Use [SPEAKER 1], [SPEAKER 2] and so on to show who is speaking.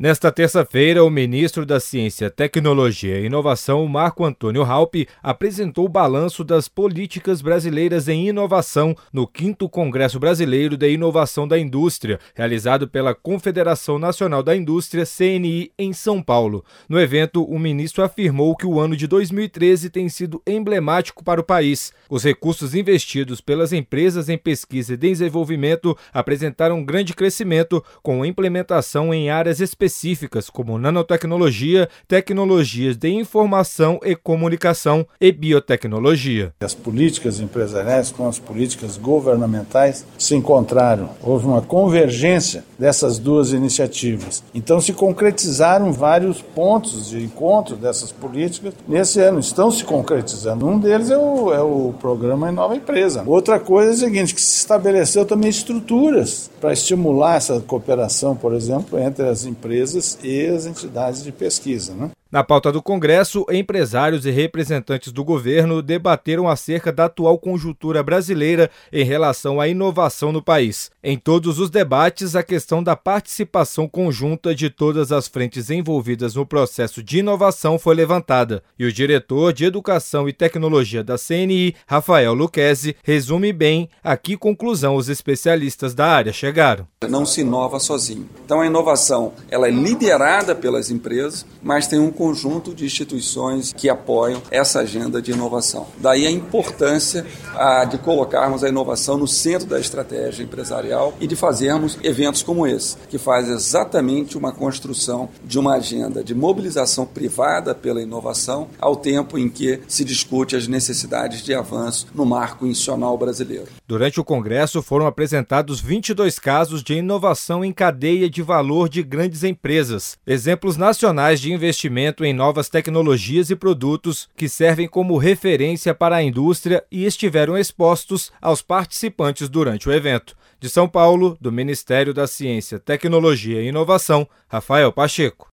[SPEAKER 1] Nesta terça-feira, o ministro da Ciência, Tecnologia e Inovação, Marco Antônio Raupp, apresentou o balanço das políticas brasileiras em inovação no 5º Congresso Brasileiro de Inovação da Indústria, realizado pela Confederação Nacional da Indústria, CNI, em São Paulo. No evento, o ministro afirmou que o ano de 2013 tem sido emblemático para o país. Os recursos investidos pelas empresas em pesquisa e desenvolvimento apresentaram um grande crescimento, com implementação em áreas específicas como nanotecnologia, tecnologias de informação e comunicação e biotecnologia.
[SPEAKER 2] As políticas empresariais com as políticas governamentais se encontraram. Houve uma convergência dessas duas iniciativas. Então se concretizaram vários pontos de encontro dessas políticas nesse ano. Estão se concretizando. Um deles é o programa Inova Empresa. Outra coisa é a seguinte, que se estabeleceu também estruturas para estimular essa cooperação, por exemplo, entre as empresas e as entidades de pesquisa, né?
[SPEAKER 1] Na pauta do Congresso, empresários e representantes do governo debateram acerca da atual conjuntura brasileira em relação à inovação no país. Em todos os debates, a questão da participação conjunta de todas as frentes envolvidas no processo de inovação foi levantada. E o diretor de Educação e Tecnologia da CNI, Rafael Lucchesi, resume bem a que conclusão os especialistas da área chegaram.
[SPEAKER 3] Não se inova sozinho. Então a inovação ela é liderada pelas empresas, mas tem um conjunto de instituições que apoiam essa agenda de inovação. Daí a importância de colocarmos a inovação no centro da estratégia empresarial e de fazermos eventos como esse, que faz exatamente uma construção de uma agenda de mobilização privada pela inovação, ao tempo em que se discute as necessidades de avanço no marco institucional brasileiro.
[SPEAKER 1] Durante o Congresso foram apresentados 22 casos de inovação em cadeia de valor de grandes empresas, exemplos nacionais de investimento em novas tecnologias e produtos que servem como referência para a indústria e estiveram expostos aos participantes durante o evento. De São Paulo, do Ministério da Ciência, Tecnologia e Inovação, Rafael Pacheco.